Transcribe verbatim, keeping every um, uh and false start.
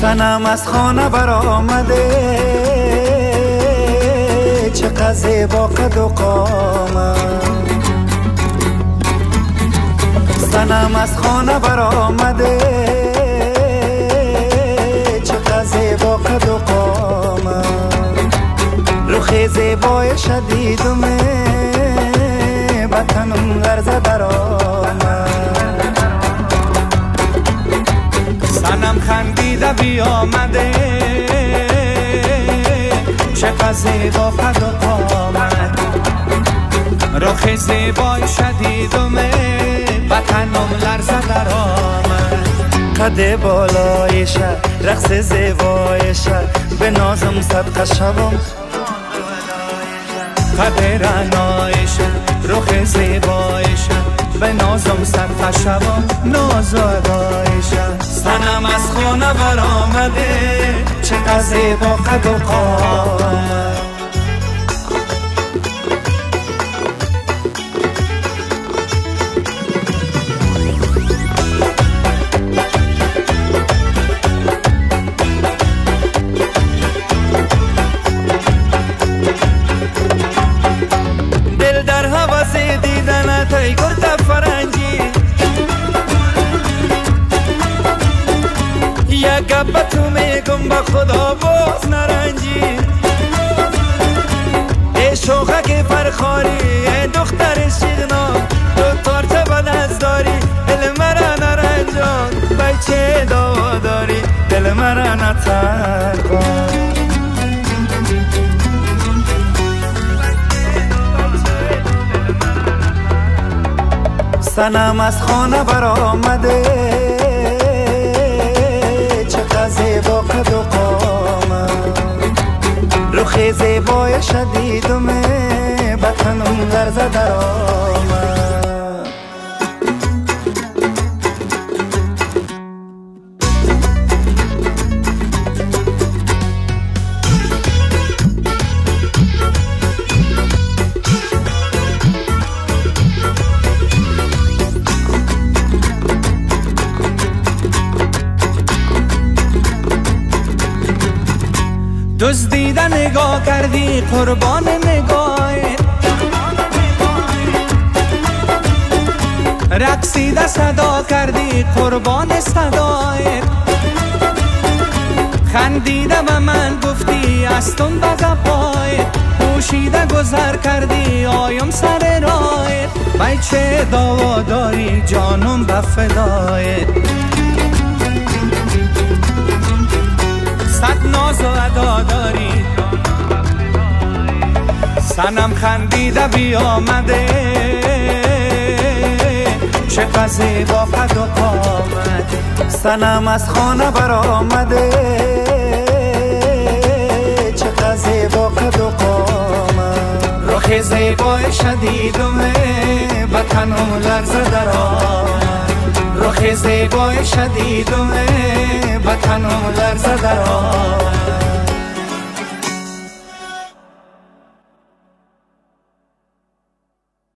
صنم از خانه برآمده، چقدر زیبا قد و قامت. صنم از خانه برآمده، چقدر زیبا قد و قامت. رخ زیبای شدیدمه، به تنم لرزه در آمد. صنم خندیده بیامده، چقدر زیبا قد و قامت. رخ زیبای شدیدمه، به تنم لرزه در آمد. قد بالایش، رقص زیبایش، به نازم صدقه شوم. قد رعنایش، رخ زیبایش، به نازم صدقه شوم. ناز و ادایش. صنم از خانه برآمده، چقدر زیبا قد و قامت. ای گرد فرنگی، یک گپ به تو میگم، به خدا باز نرنجی. ای شوخک فرخاری، ای دختر شیغنا، تو تارچه به دست داری، دل مرا نرنجان. بچه دوا داری، دل مرا نترکان. صنم از خانه برآمده، چقدر زیبا قد و قامت. رخ زیبای شدیدمه، به تنم لرزه در آمد. دزدیده نگاه کردی، قربان نگاهت. رقصیده صدا کردی، قربان صدایت. خندیده به من گفتی، استم به گپایت. پوشیده گذر کردی، آیم سر رایت. بچه دوا داری، جانم به فدایت. صد ناز و ادا داری، صنم خندیده بیامده، چقدر زیبا قد و قامت. صنم از خانه برآمده، چقدر زیبا قد و قامت. رخ زیبای شدیدمه، به تنم لرزه در آمد. رخ زیبای شدیدمه، به تنم لرزه در آمد.